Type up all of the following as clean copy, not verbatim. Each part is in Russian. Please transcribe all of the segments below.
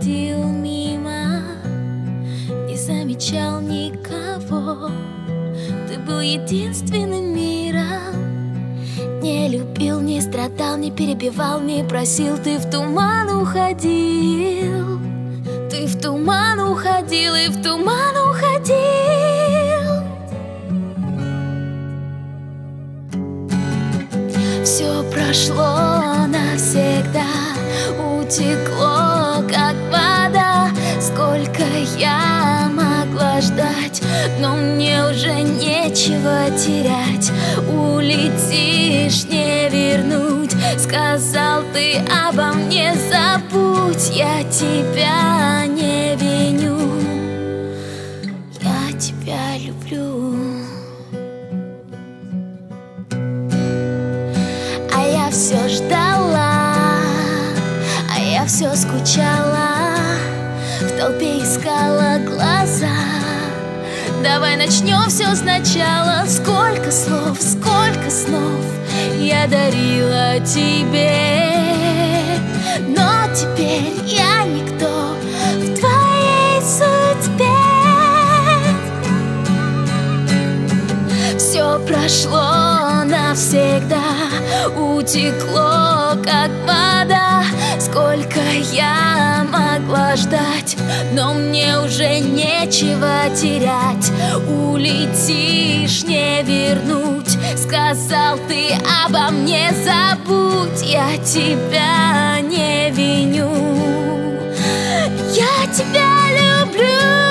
проходил мимо, не замечал никого. Ты был единственным миром, не любил, не страдал, не перебивал, не просил. Ты в туман уходил, ты в туман уходил и в туман уходил. Все прошло навсегда, утекло, как вода. Сколько я могла ждать, но мне уже нечего терять. Улетишь, не вернуть, сказал ты, обо мне забудь. Я тебя не виню, я тебя люблю. А я все ждала, а я все скучала, в толпе искала глаза. Давай начнем все сначала. Сколько слов, сколько снов я дарила тебе, но теперь я никто в твоей судьбе. Все прошло навсегда, утекло, как вода. Сколько я могла ждать, но мне уже нечего терять. Улетишь, не вернуть, сказал ты, обо мне забудь. Я тебя не виню, я тебя люблю.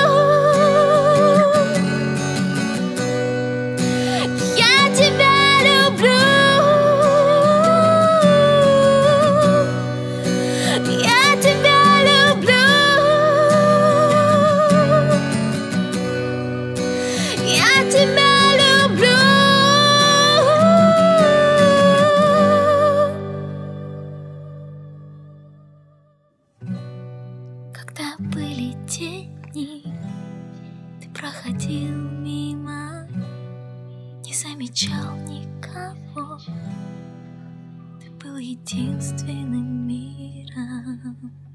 Когда были те дни, ты проходил мимо, не замечал никого. Ты был единственным миром.